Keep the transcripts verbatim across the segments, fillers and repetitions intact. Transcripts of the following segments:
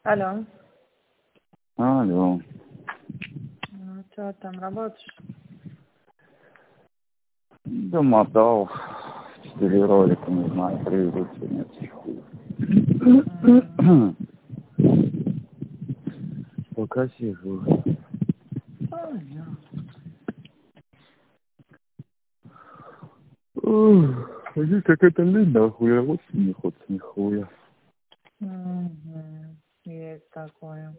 Алло. Алло. Ну, что там, работаешь? Домотал. Четыре ролика, не знаю, привезут сегодня. Mm. Пока сижу. Понятно. Здесь какая-то лень, нахуй, а вот не хочется нихуя. Угу. Есть такое.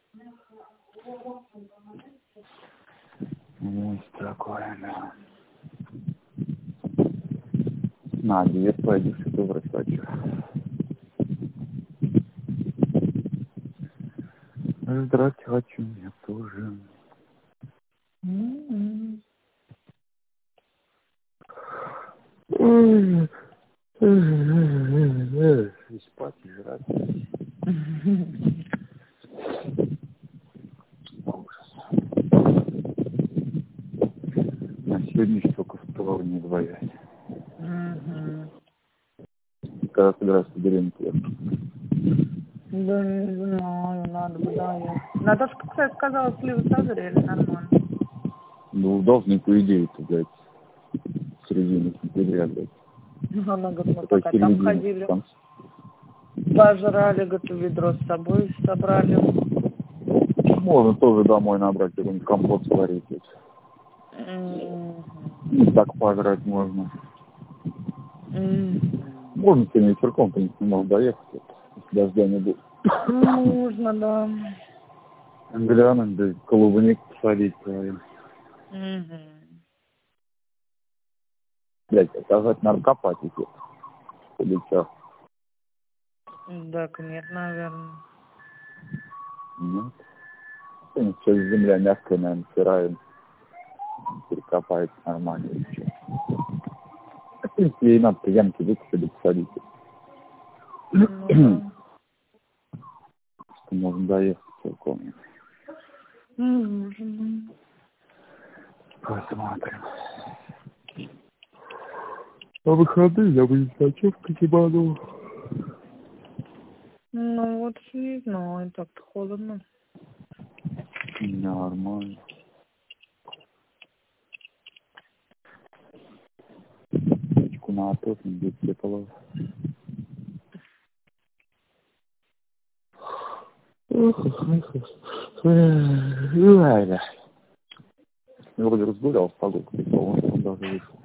Есть такое, да. На, диет пойду, что-то врачу. Жрать хочу, я тоже. Mm-hmm. И спать, и жрать. Ужас. На сегодня столько столов не двоять. Mm-hmm. Когда собираюсь по деревне. Да не знаю, надо бы доехать. Наташка, кстати, сказала, сливы созрели нормально. Ну, должны, по идее-то, блядь, в середине сентября, блядь. Она говорит, мы Такой пока там середине, ходили, там. пожрали, говорит, ведро с собой собрали. Можно тоже домой набрать, какой-нибудь компот сварить. Mm-hmm. И так пожрать можно. Mm-hmm. Можно сегодня вечерком, конечно, можно доехать, если дождя не будет. Можно, да. Глянуть, да, клубник посадить правильно. Угу. Блядь, оказать надо копать их. Или что? Так нет, наверное. Нет. Сейчас земля мягкая, наверное, сырая. Перекопается нормально. Еще. В принципе, ей надо ямки выкопать и посадить. Ну, да. Что можно доехать целиком. Можно. Посмотрим. А выходные я бы с ночевкой ебанул. Ну вот не знаю, так-то холодно. Нормально. Печку на отопим, будет тепло. Я вроде разгулял, погодку пришел, он даже вышел.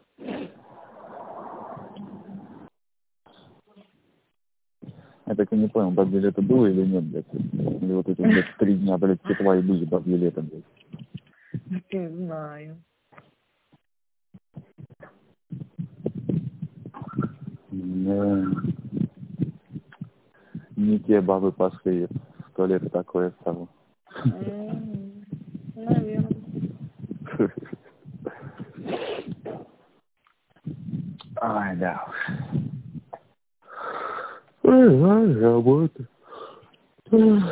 Я так и не понял, бабье лето было или нет, блядь. Или вот эти, блядь, три дня, блядь, тепла и были бабье лето, блядь. Не знаю. Да. Не те бабы пошли, сто лет такое стало. М, наверное. Ай, да уж. Ой, ай, работа. Ой.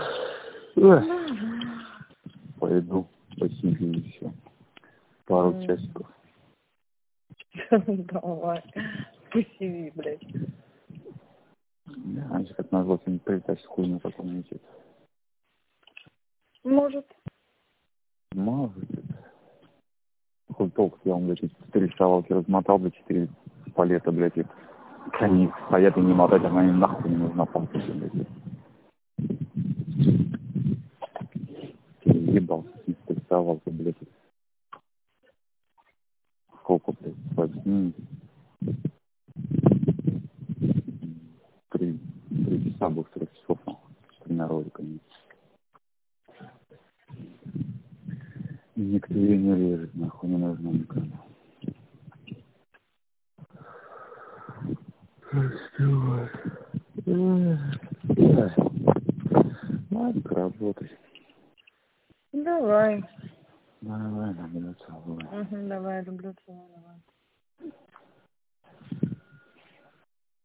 Пойду посижу еще. Пару М. часиков. Давай. Посиди, блядь. Да, раньше как назло сегодня прилетать хуйню потом летит. Может. Может. Хоть толк, я вам, блядь, эти четыре шавалки размотал, блядь, четыре палета, блядь, и они стоят и не мотать, она им нахуй не нужна, палка, блядь. Ебал, четыре шавалки, блядь. Сколько, блядь, возьми. Три, три часа был, трех часов, нахуй, с тремя роликами. И никто ее не режет, нахуй, не нужно никому. Что? Ладно, работать. Давай. Давай, наберется. Угу, давай, люблю тебя, давай.